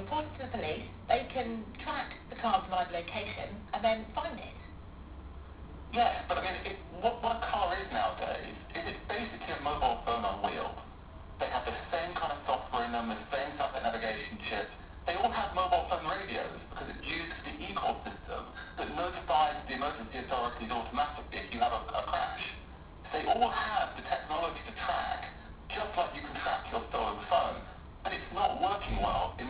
report it to the police, they can track the car's live location and then find it. Yes, but I mean, what a car is nowadays is it's basically a mobile phone on wheels. They have the same kind of software in them, the same satellite navigation chips. They all have mobile phone radios because it uses the eCall system that notifies the emergency authorities automatically if you have a crash. They all have the technology to track, just like you can track your stolen phone. But it's not working well in